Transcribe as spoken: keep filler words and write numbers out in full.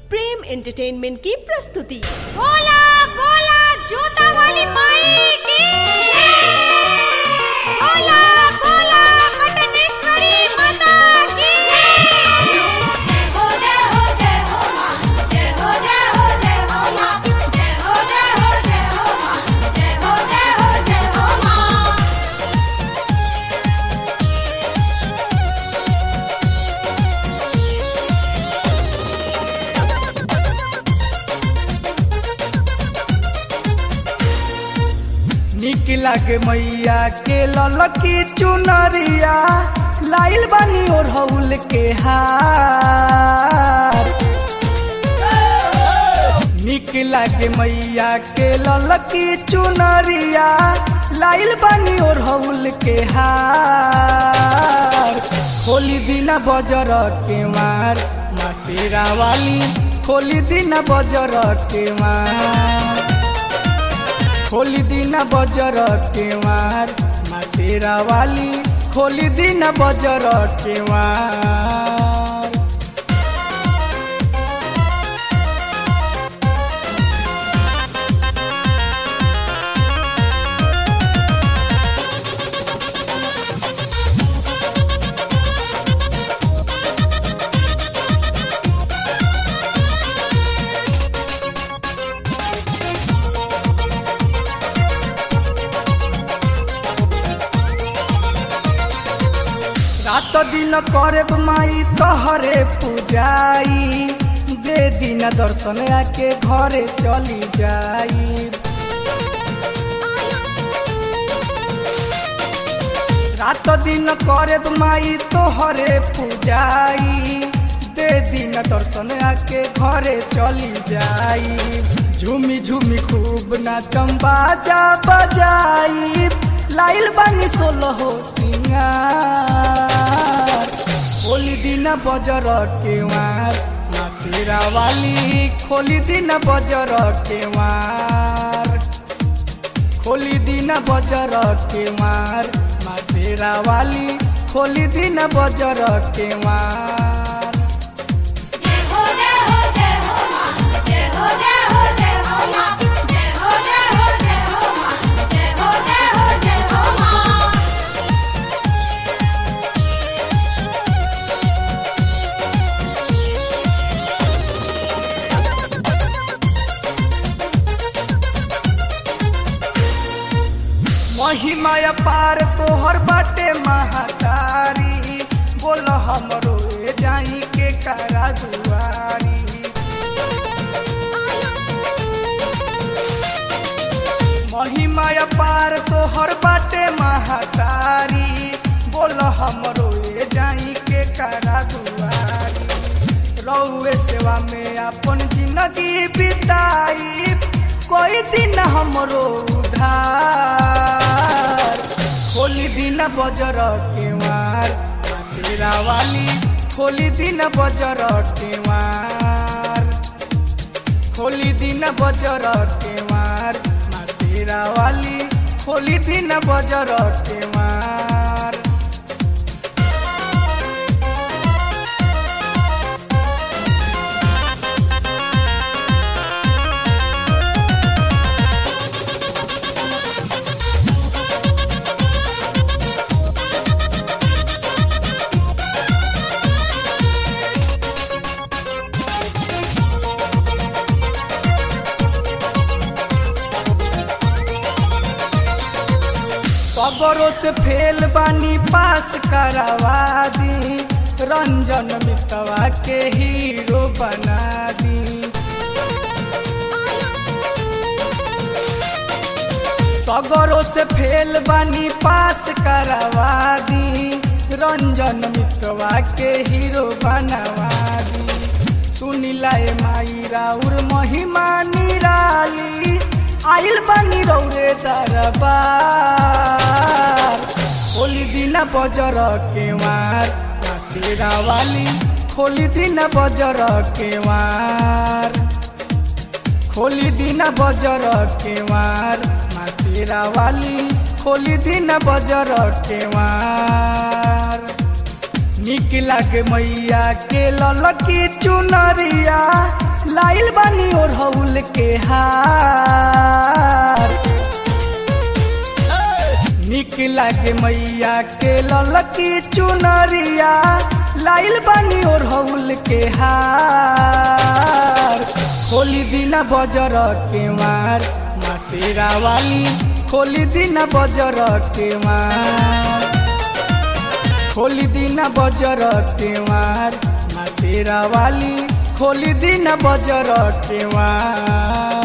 प्रेम entertainment की प्रस्तुति। बोला बोला जूता वाली माई की, बोला बोला पटनेश्वरी माता की। जय हो जय हो जय हो मां, जय हो जय हो जय हो मां, जय हो जय हो जय हो मां, जय हो जय हो जय हो मां। निक लागे मैया के ललकी चुनरिया, लाइल बानी और हौल के हार। निक लागे मैया के ललकी चुनरिया, लाइल बानी और हौल के हार। खोली दीना बजर के मार माँ शेरा वाली, खोली दीना बजर के मार, खोली दीना बजर के मार माँ शेरा वाली, खोली दीना बजर के मार। रात दिन करब माई तोहरे पूजाई, दे दिन दर्शन आके घरे चली जाई। रात दिन करब माई तोहरे पूजाई, दे दिन दर्शन आके घरे चली जाई। झूमी झूमी खूब नाचम बाजा बजाई, लाइल बानी सोलहो सिंगार। खोली दीना बजर के मार माँ शेरा वाली, खोली दीना बजर के मार, खोली दीना बजर के मार माँ शेरा वाली, खोली दीना बजर के मार। जय हो जय हो जय हो मां, जय हो जय हो जय हो मां, जय हो जय हो जय हो मां, जय हो जय हो जय हो मां। महिमा पार तोहर बाटे महातारी, बोल हमरो ए जाई के करा दुआरी। महिमा पार तोहर बाटे महातारी, बोल हमरो ए जाई के करा दुआरी। रउए सेवा में अपन जिंदगी बिताई, कोई दिन हमरो उधार। खोली दीना बजर के मार माँ शेरा वाली, खोली दीना बजर के मार, खोली दीना बजर के मार माँ शेरा वाली, खोली दीना बजर के मार। खबरों से फेल बानी पास करवा दी, रंजन मितवा के हीरो बना दी। खबरों से फेल बानी पास करवा दी, रंजन मितवा के हीरो बनवा दी। सुनिला ए माई राउर महिमा निराली, आइल बानी रौरे दरबार। खोली दीना बजर के मार माँ शेरा वाली, खोली दीना बजर के मार, खोली दीना बजर के मार माँ शेरा वाली, खोली दीना बजर के मार। निक लागे मैया के ललकी चुनरिया, लाइल बानी ओढ़ौल के हार निक लागे मैया के ललकी चुनरिया लाइल बानी ओढ़ौल के हार खोली दीना बजर के मार माँ शेरा वाली खोली दीना बजर के मार खोली दीना बजर के मार माँ शेरा वाली खोली दीना बजर के मार